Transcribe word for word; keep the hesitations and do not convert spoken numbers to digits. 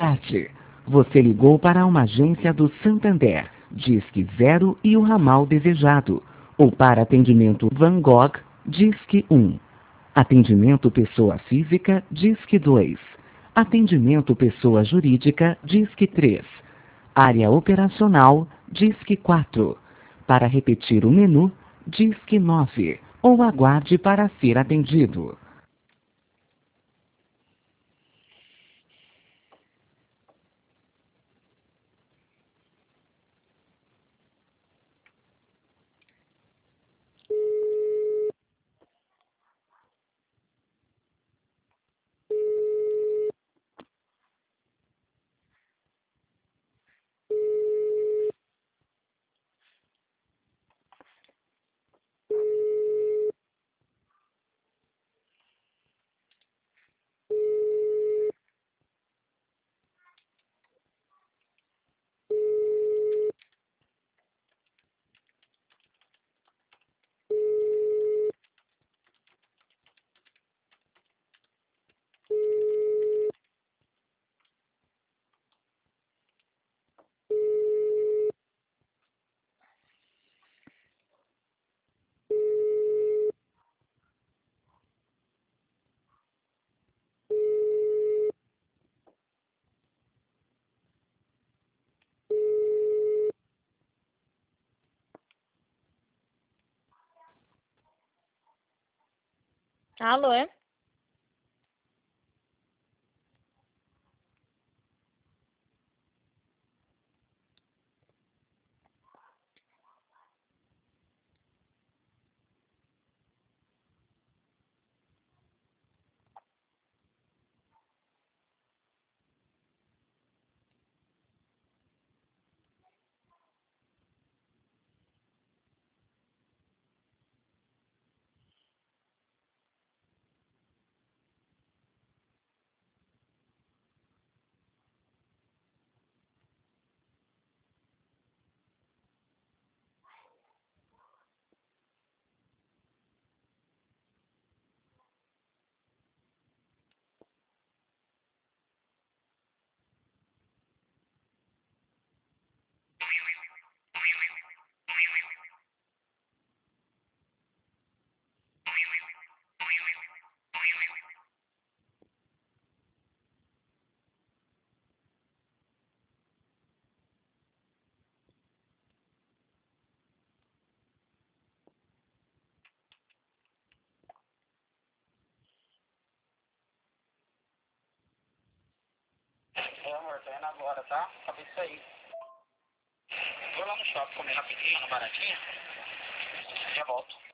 tarde. Você ligou para uma agência do Santander, Disque Zero e o ramal desejado. Ou para atendimento Van Gogh, Disque um. Atendimento pessoa física, Disque dois. Atendimento pessoa jurídica, Disque três. Área operacional, Disque quatro. Para repetir o menu, Disque nove. Ou aguarde para ser atendido. Alô, é? É, amor, tô indo agora, tá? Acabei de sair. Vou lá no shopping comer rapidinho, no baratinho. Já volto.